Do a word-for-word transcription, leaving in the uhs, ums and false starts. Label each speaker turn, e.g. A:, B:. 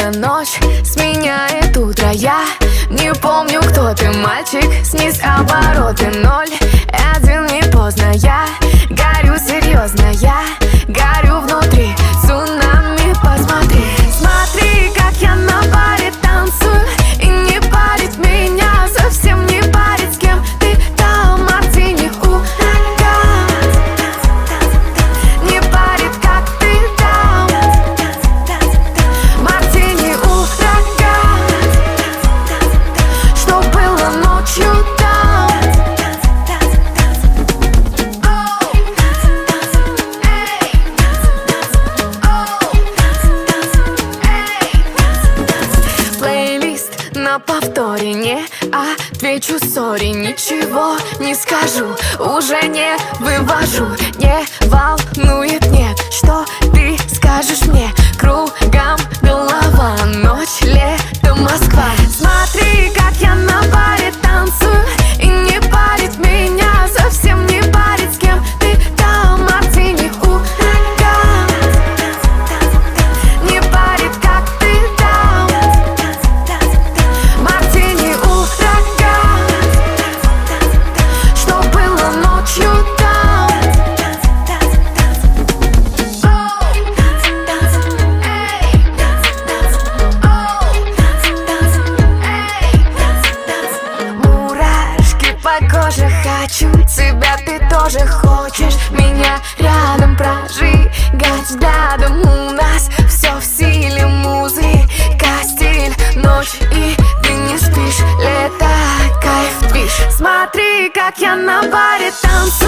A: Словно ночь сменяет утро. Я не помню, кто ты, мальчик. Снизь обороты ноль, один не поздно. Я горю серьезно, я горю внутри. Цунами, посмотри. Смотри, как я на баре танцую. И не парит меня, совсем не парит, с кем ты там. Мартини, ураган. Не парит, как ты там. Мартини, ураган. Что было ночью там. Плейлист на повторе, не отвечу, сори, ничего не скажу, уже не вывожу. Не волнует, нет, что ты скажешь мне. Кругом голова, ночь, лето, Москва. Смотри, как я на баре танцую. И не парит меня, совсем не парит, с кем ты там. Мартини, ураган. Не парит, как ты там. Мартини, ураган. Что было ночью там. Мурашки по коже, хочу тебя, ты тоже хочешь меня рядом прожигать взглядом. У нас все в силе музыка, стиль, ночь, и ты не спишь, лето, кайф, движ. Смотри, как я на баре танцую.